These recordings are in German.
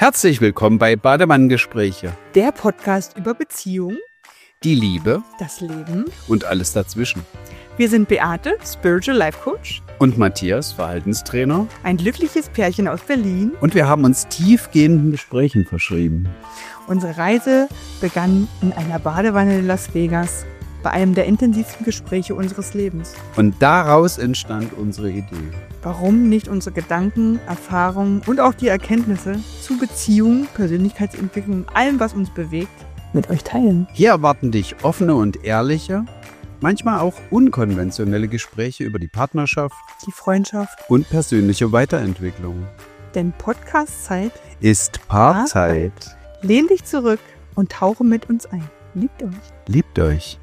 Herzlich willkommen bei Bademann-Gespräche. Der Podcast über Beziehung, Die Liebe das Leben. und alles dazwischen. Wir sind Beate, Spiritual Life Coach, Und Matthias, Verhaltenstrainer. ein glückliches Pärchen aus Berlin. Und wir haben uns tiefgehenden Gesprächen verschrieben. Unsere Reise begann in einer Badewanne in Las Vegas, bei einem der intensivsten Gespräche unseres Lebens. Und daraus entstand unsere Idee. Warum nicht unsere Gedanken, Erfahrungen und auch die Erkenntnisse zu Beziehung, Persönlichkeitsentwicklung und allem, was uns bewegt, mit euch teilen? Hier erwarten dich offene und ehrliche, manchmal auch unkonventionelle Gespräche über die Partnerschaft Die Freundschaft, und persönliche Weiterentwicklung. denn Podcast-Zeit. Ist Paarzeit. Lehn dich zurück und tauche mit uns ein. Liebt euch. Liebt euch.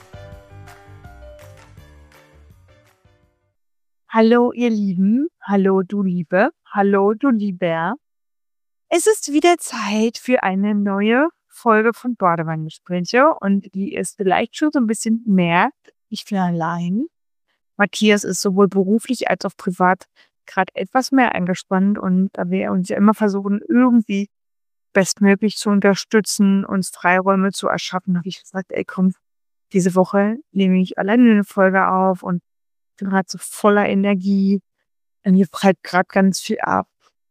Hallo ihr Lieben, hallo du Liebe, hallo du Lieber. Es ist wieder Zeit für eine neue Folge von Badewanne-Gespräche und wie es vielleicht schon so ein bisschen merkt, ich bin allein. Matthias ist sowohl beruflich als auch privat gerade etwas mehr eingespannt und da wir uns ja immer versuchen, irgendwie bestmöglich zu unterstützen, uns Freiräume zu erschaffen, habe ich gesagt, ey komm, diese Woche nehme ich alleine eine Folge auf und bin gerade so voller Energie. Und mir prallt gerade ganz viel ab.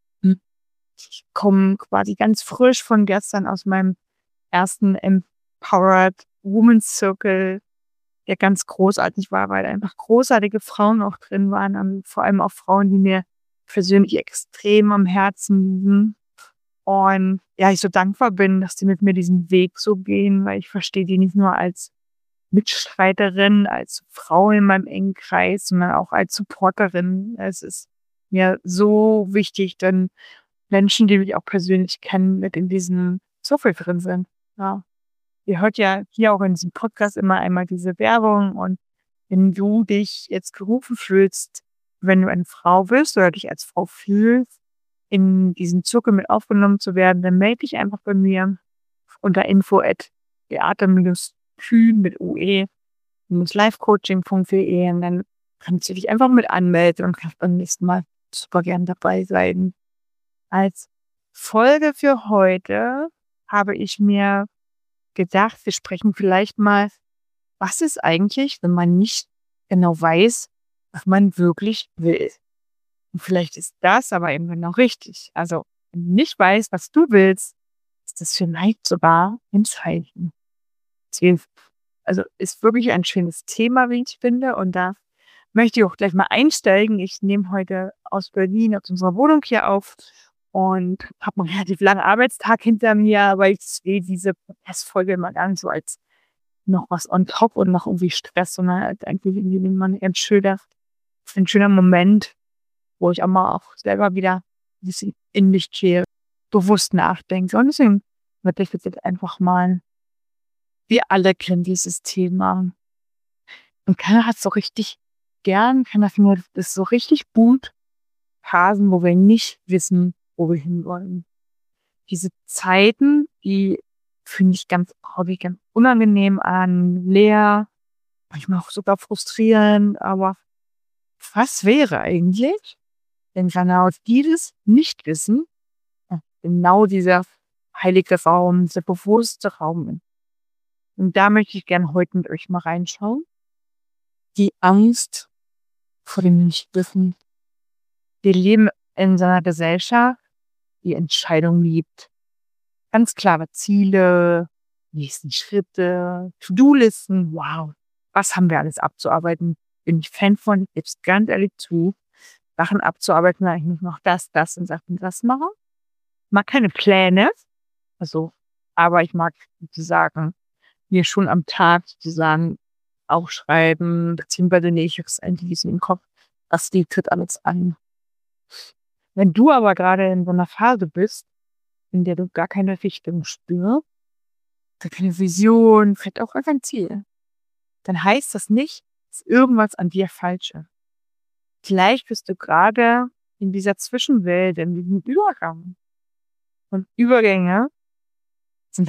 Ich komme quasi ganz frisch von gestern aus meinem ersten Empowered Women's Circle, der ganz großartig war, weil einfach großartige Frauen auch drin waren. Und vor allem auch Frauen, die mir persönlich extrem am Herzen liegen. Und ja, ich so dankbar bin, dass die mit mir diesen Weg so gehen, weil ich verstehe die nicht nur als Mitstreiterin, als Frau in meinem engen Kreis, sondern auch als Supporterin. Es ist mir so wichtig, denn Menschen, die mich auch persönlich kennen, mit in diesem Circle drin sind. Ja. Ihr hört ja hier auch in diesem Podcast immer einmal diese Werbung und wenn du dich jetzt gerufen fühlst, wenn du eine Frau bist oder dich als Frau fühlst, in diesen Zirkel mit aufgenommen zu werden, dann melde dich einfach bei mir unter info@beate-kühn mit ue-livecoaching.de und dann kannst du dich einfach mit anmelden und kannst beim nächsten Mal super gern dabei sein. Als Folge für heute habe ich mir gedacht, wir sprechen vielleicht mal, was ist eigentlich, wenn man nicht genau weiß, was man wirklich will. Und vielleicht ist das aber eben genau richtig. Also, wenn du nicht weißt, was du willst, ist das vielleicht sogar ein Zeichen. Also ist wirklich ein schönes Thema, wie ich finde. Und da möchte ich auch gleich mal einsteigen. Ich nehme heute aus Berlin, aus unserer Wohnung hier auf und habe einen relativ langen Arbeitstag hinter mir, aber ich sehe diese Podcast-Folge immer gar nicht so als noch was on top und noch irgendwie Stress, sondern als eigentlich irgendwie ein schöner Moment, wo ich auch mal auch selber wieder ein bisschen in mich gehe, bewusst nachdenke. Und deswegen würde ich jetzt einfach mal, wir alle kennen dieses Thema. Und keiner hat so richtig gern, keiner findet das so richtig gut. Phasen, wo wir nicht wissen, wo wir hinwollen. Diese Zeiten, die finde ich ganz unangenehm an, leer, manchmal auch sogar frustrierend, aber was wäre eigentlich, wenn genau dieses Nichtwissen, genau dieser heilige Raum, dieser bewusste Raum ist? Und da möchte ich gerne heute mit euch mal reinschauen. Die Angst vor dem Nichtwissen. Wir leben in so einer Gesellschaft, die Entscheidung liebt. Ganz klare Ziele, nächsten Schritte, To-Do-Listen. Wow, was haben wir alles abzuarbeiten? Bin ich Fan von, ich gebe es ganz ehrlich zu, Sachen abzuarbeiten, weil ich muss noch das und das machen. Ich mag keine Pläne, aber ich mag sozusagen mir schon am Tag sozusagen aufschreiben, beziehungsweise ich habe es eigentlich im Kopf, das tritt alles an. Wenn du aber gerade in so einer Phase bist, in der du gar keine Richtung spürst, keine Vision, vielleicht auch gar kein Ziel, dann heißt das nicht, dass irgendwas an dir falsch ist. Vielleicht bist du gerade in dieser Zwischenwelt, in diesem Übergang. Und Übergänge sind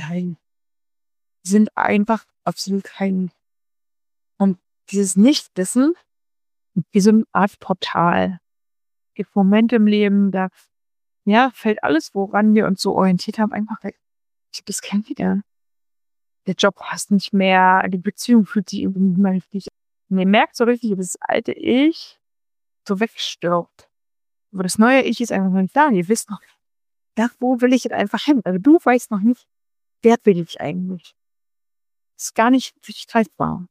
einfach absolut heilend. Und dieses Nichtwissen ist wie so eine Art Portal. Es gibt Momente im Leben, da fällt alles, woran wir uns so orientiert haben, einfach weg. Ich glaube, das kennt jeder. Der Job passt nicht mehr, die Beziehung fühlt sich irgendwie nicht mehr richtig. Und ihr merkt so richtig, wie das alte Ich so wegstirbt. Aber das neue Ich ist einfach noch nicht da. Und ihr wisst noch, wo will ich jetzt einfach hin? Also du weißt noch nicht, wer will ich eigentlich? Das ist gar nicht richtig greifbar.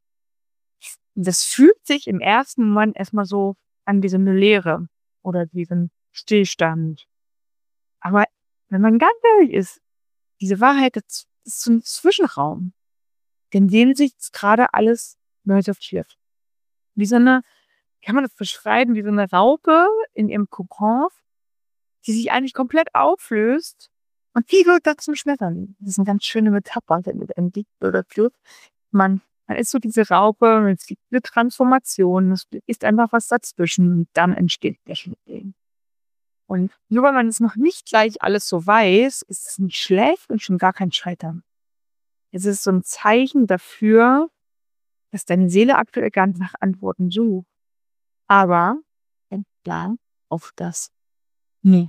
Das fühlt sich im ersten Moment erstmal so an wie so eine Leere oder diesen Stillstand. Aber wenn man ganz ehrlich ist, diese Wahrheit, das ist so ein Zwischenraum, in dem sich jetzt gerade alles neu sortiert. Wie so eine, kann man das beschreiben, wie so eine Raupe in ihrem Kokon, die sich eigentlich komplett auflöst und die wird dann zum Schmetterling. Das ist eine ganz schöne Metapher, mit einem Dick oder Fluss. Man ist so diese Raupe und es gibt eine Transformation, es ist einfach was dazwischen und dann entsteht der Schmetterling. Und nur weil man es noch nicht gleich alles so weiß, ist es nicht schlecht und schon gar kein Scheitern. Es ist so ein Zeichen dafür, dass deine Seele aktuell gar nicht nach Antworten sucht. Aber entlang auf das Nie.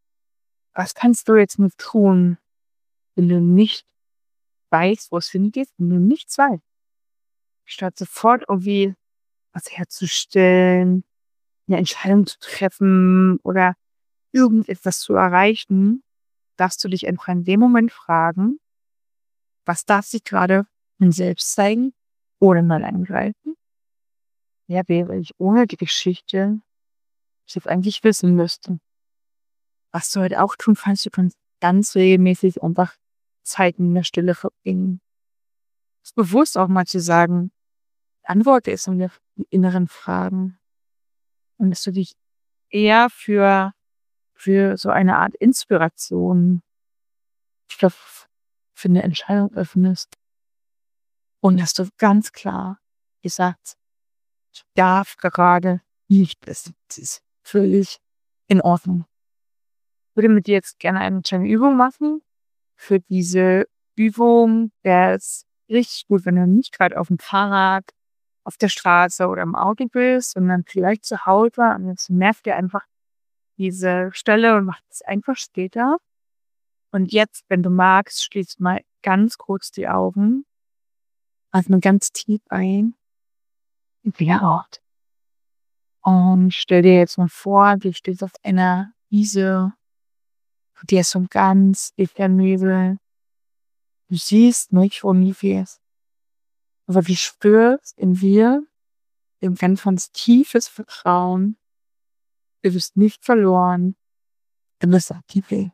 Was kannst du jetzt nur tun, wenn du nicht weißt, wo es hingeht, wenn du nichts weißt? Statt sofort irgendwie was herzustellen, eine Entscheidung zu treffen oder irgendetwas zu erreichen, darfst du dich einfach in dem Moment fragen, was darf sich gerade in selbst zeigen oder mal eingreifen? Wer wäre ich ohne die Geschichte, die ich jetzt eigentlich wissen müsste? Was du heute auch tun kannst, du kannst ganz regelmäßig einfach Zeit in der Stille verbringen. Es ist bewusst auch mal zu sagen, antworte es um die inneren Fragen. Und dass du dich eher für so eine Art Inspiration, ich glaube, für eine Entscheidung öffnest. Und dass du ganz klar gesagt, ich darf gerade nicht, es ist völlig in Ordnung. Ich würde mit dir jetzt gerne eine kleine Übung machen. Für diese Übung wäre es richtig gut, wenn du nicht gerade auf dem Fahrrad, auf der Straße oder im Auto bist, sondern vielleicht zu Hause und jetzt merkt ihr einfach diese Stelle und macht es einfach später. Und jetzt, wenn du magst, schließ mal ganz kurz die Augen, atme ganz tief ein und wieder aus. Und stell dir jetzt mal vor, du stehst auf einer Wiese, dir ist so ganz dichter Nebel. Du siehst nicht, wo Nebel ist. Aber du spürst in dir ein ganz tiefes Vertrauen. Du bist nicht verloren. Du bist aktiv.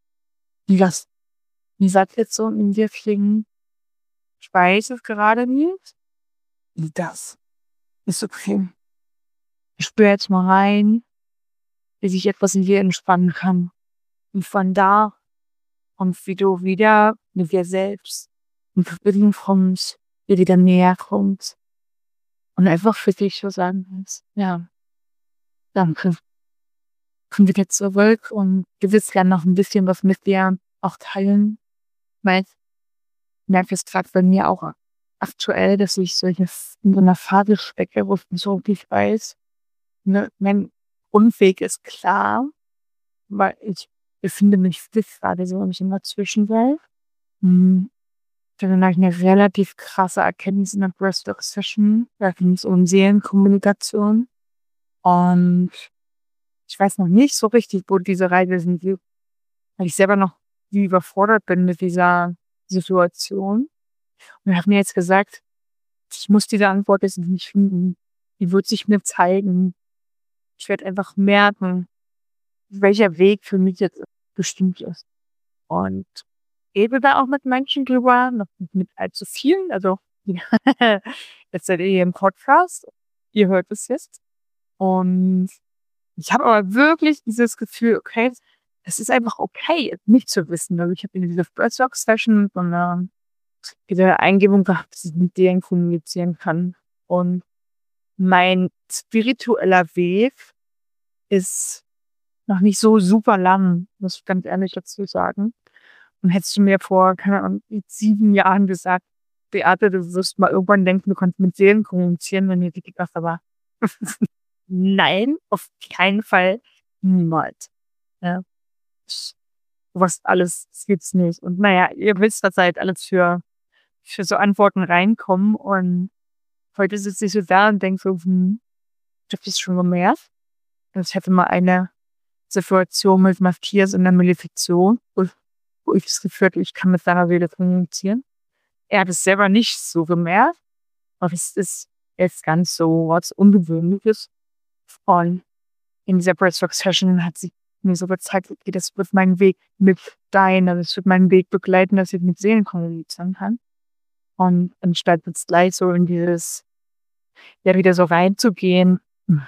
Wie sagt jetzt so in dir klingen? Ich weiß es gerade nicht. Das ist okay. Ich spüre jetzt mal rein, wie sich etwas in dir entspannen kann. Und von da und wie du wieder mit dir selbst in Verbindung kommst, dir wieder näher kommst und einfach für dich so sagen kannst, ja, danke. Kommen wir jetzt zurück und du willst gerne noch ein bisschen was mit dir auch teilen, weil ich merke es gerade bei mir auch aktuell, dass ich in so einer Phase stecke, wo ich nicht so wirklich weiß, ne, mein Grundweg ist klar, weil ich befinde mich gerade so in einer Zwischenwelt. Dann habe ich eine relativ krasse Erkenntnis in der Breathwork Session. Da ging es um Seelenkommunikation. Und ich weiß noch nicht so richtig, wo diese Reise hingeht, weil ich selber noch wie überfordert bin mit dieser Situation. Und er hat mir jetzt gesagt, ich muss diese Antwort jetzt nicht finden. Die wird sich mir zeigen. Ich werde einfach merken, welcher Weg für mich jetzt bestimmt ist. Und rede da auch mit Menschen drüber, noch nicht mit allzu vielen. Also, jetzt seid ihr hier im Podcast. Ihr hört es jetzt. Und ich habe aber wirklich dieses Gefühl, okay, es ist einfach okay, es nicht zu wissen. Also ich habe in dieser Breathwork-Session so diese Eingebung gehabt, dass ich mit denen kommunizieren kann. Und mein spiritueller Weg ist noch nicht so super lang, muss ich ganz ehrlich dazu sagen. Und hättest du mir vor, keine Ahnung, 7 Jahren gesagt, Beate, du wirst mal irgendwann denken, du kannst mit Seelen kommunizieren, wenn ihr die gedacht, aber nein, auf keinen Fall, niemals. Ja. was alles gibt's nicht. Und naja, ihr wisst, dass halt alles für so Antworten reinkommen. Und heute sitze ich so da und denke so, ich habe das schon gemerkt. Also ich hatte mal eine Situation mit Matthias in der Malefizierung, wo ich das Gefühl hatte, ich kann mit seiner Seele kommunizieren. Er hat es selber nicht so gemerkt, aber es ist jetzt ganz so was Ungewöhnliches. Und in dieser Breathwork-Session hat sie mir so gezeigt, okay, das wird mein Weg mit also es wird meinen Weg begleiten, dass ich mit Seelen kommunizieren kann. Und anstatt jetzt gleich so in dieses, ja, wieder so reinzugehen,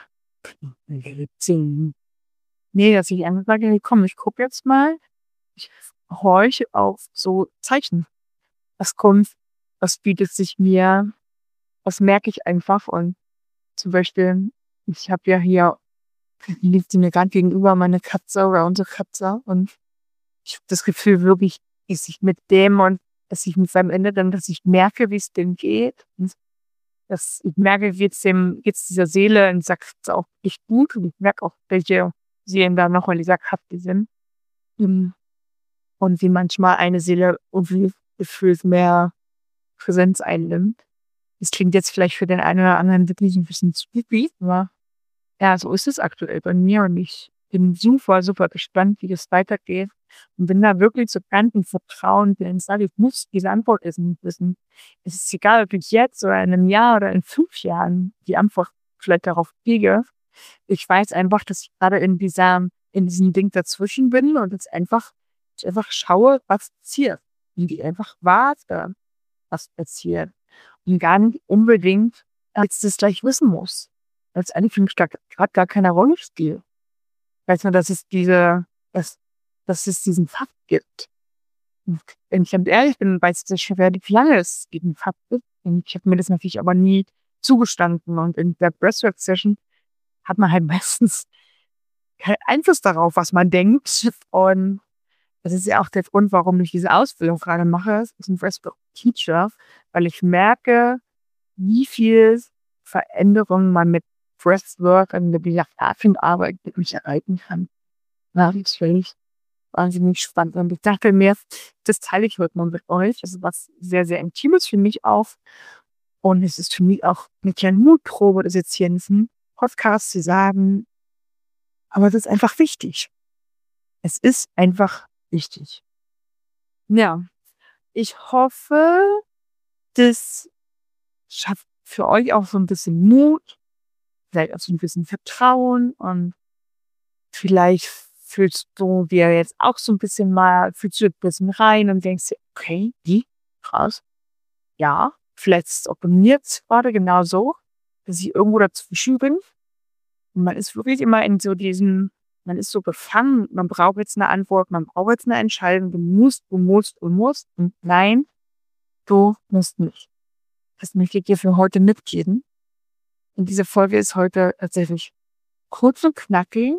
nee, dass ich einfach sage, hey, komm, ich gucke jetzt mal, ich horche auf so Zeichen. Was kommt, was bietet sich mir, was merke ich einfach. Und zum Beispiel, ich habe ja hier, liegt sie mir gerade gegenüber, meine Katze oder unsere Katze. Und ich habe das Gefühl wirklich, dass ich mit dem und dass ich mit seinem Inneren, dass ich merke, wie es dem geht. Und dass ich merke, wie geht's dieser Seele und sagt es auch nicht gut. Und ich merke auch, welche Seelen da noch in dieser Katze sind. Und wie manchmal eine Seele irgendwie gefühlt mehr Präsenz einnimmt. Das klingt jetzt vielleicht für den einen oder anderen wirklich ein bisschen spooky, aber ja, so ist es aktuell bei mir und ich bin super, super gespannt, wie es weitergeht und bin da wirklich so ganz im Vertrauen, denn ich sage, ich muss diese Antwort wissen. Es ist egal, ob ich jetzt oder in einem Jahr oder in 5 Jahren die Antwort vielleicht darauf kriege. Ich weiß einfach, dass ich gerade in diesem Ding dazwischen bin und ich einfach schaue, was passiert. Und ich einfach warte, was passiert. Und gar nicht unbedingt als das gleich wissen muss. Als eigentlich gerade gar keine Rolle spielt. Weiß nur, dass es diesen Fakt gibt. Und wenn ich ganz ehrlich bin, weiß ich schon relativ lange, dass es diesen Fakt gibt. Und ich habe mir das natürlich aber nie zugestanden. Und in der Breathwork-Session hat man halt meistens keinen Einfluss darauf, was man denkt. Und das ist ja auch der Grund, warum ich diese Ausbildung gerade mache. Ich bin Breathwork-Teacher, weil ich merke, wie viel Veränderung man mit Breathwork und mit dieser Arbeit wirklich erreichen kann. Ja, das finde ich wahnsinnig spannend. Und ich dachte mir, das teile ich heute mal mit euch. Das ist was sehr, sehr Intimes für mich auch. Und es ist für mich auch eine kleine Mutprobe, das jetzt hier in diesem Podcast zu sagen. Aber es ist einfach wichtig. Es ist einfach wichtig. Ja, ich hoffe, das schafft für euch auch so ein bisschen Mut, vielleicht auch so ein bisschen Vertrauen und vielleicht fühlst du dir jetzt auch so ein bisschen rein und denkst dir, okay, krass, ja, vielleicht ist es auch bei mir jetzt gerade genau so, dass ich irgendwo dazwischen bin. Und man ist wirklich immer in so man ist so gefangen, man braucht jetzt eine Antwort, man braucht jetzt eine Entscheidung, du musst. Und nein, du musst nicht. Das möchte ich dir für heute mitgeben. Und diese Folge ist heute tatsächlich kurz und knackig.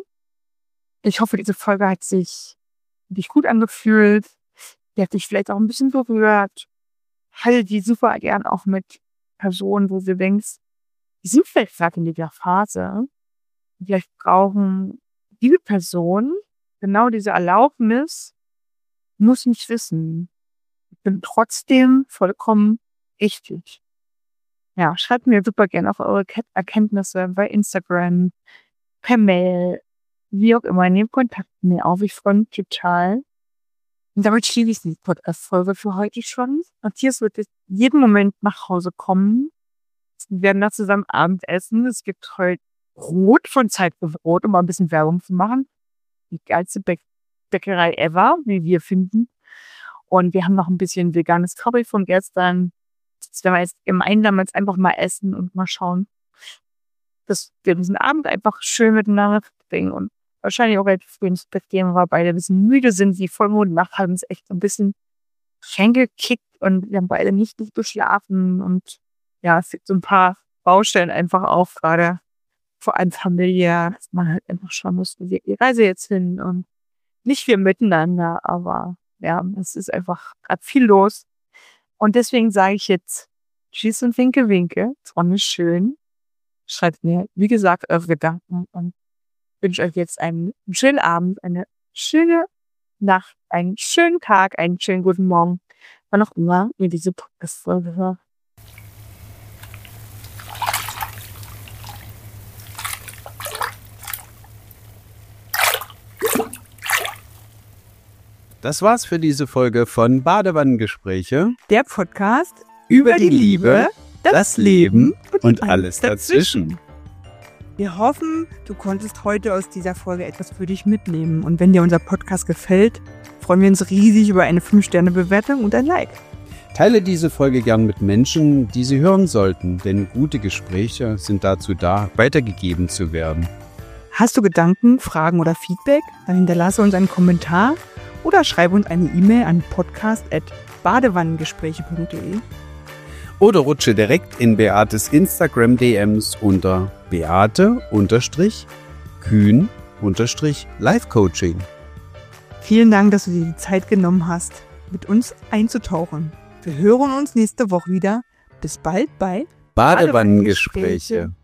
Ich hoffe, diese Folge hat sich gut angefühlt. Die hat dich vielleicht auch ein bisschen berührt. Halte die super gern auch mit Personen, wo du denkst, die sind vielleicht gerade in dieser Phase. Vielleicht brauchen diese Person genau diese Erlaubnis, muss nicht wissen. Ich bin trotzdem vollkommen richtig. Ja, schreibt mir super gerne auch eure Erkenntnisse bei Instagram, per Mail, wie auch immer. Nehmt Kontakt mit mir auf. Ich freue mich total. Und damit schließe ich die Podcast-Folge für heute schon. Matthias wird jetzt jeden Moment nach Hause kommen. Wir werden da zusammen Abendessen. Es gibt heute Brot von Zeit für Brot, um mal ein bisschen Werbung zu machen. Die geilste Bäckerei ever, wie wir finden. Und wir haben noch ein bisschen veganes Curry von gestern. Das werden wir jetzt gemeinsam einfach mal essen und mal schauen, dass wir diesen Abend einfach schön miteinander verbringen und wahrscheinlich auch relativ früh ins Bett gehen, weil beide ein bisschen müde sind. Die Vollmondnacht hat uns echt so ein bisschen gekickt und wir haben beide nicht gut geschlafen. Und ja, es gibt so ein paar Baustellen einfach auch gerade, vor allem familiär, dass man halt einfach schauen muss, wie geht die Reise jetzt hin und nicht wir miteinander, aber ja, es ist einfach gerade viel los. Und deswegen sage ich jetzt Tschüss und Winke, Winke. Es war nicht schön. Schreibt mir, wie gesagt, eure Gedanken und wünsche euch jetzt einen schönen Abend, eine schöne Nacht, einen schönen Tag, einen schönen guten Morgen, wann auch immer ihr diese Podcast-Folge hört. Das war's für diese Folge von Badewannengespräche. Der Podcast Über die Liebe, das Leben und alles dazwischen. Wir hoffen, du konntest heute aus dieser Folge etwas für dich mitnehmen. Und wenn dir unser Podcast gefällt, freuen wir uns riesig über eine 5-Sterne-Bewertung und ein Like. Teile diese Folge gern mit Menschen, die sie hören sollten, denn gute Gespräche sind dazu da, weitergegeben zu werden. Hast du Gedanken, Fragen oder Feedback? Dann hinterlasse uns einen Kommentar oder schreibe uns eine E-Mail an podcast@badewannengespräche.de. Oder rutsche direkt in Beates Instagram-DMs unter Beate_Kühn_Life-Coaching. Vielen Dank, dass du dir die Zeit genommen hast, mit uns einzutauchen. Wir hören uns nächste Woche wieder. Bis bald bei Badewannengespräche.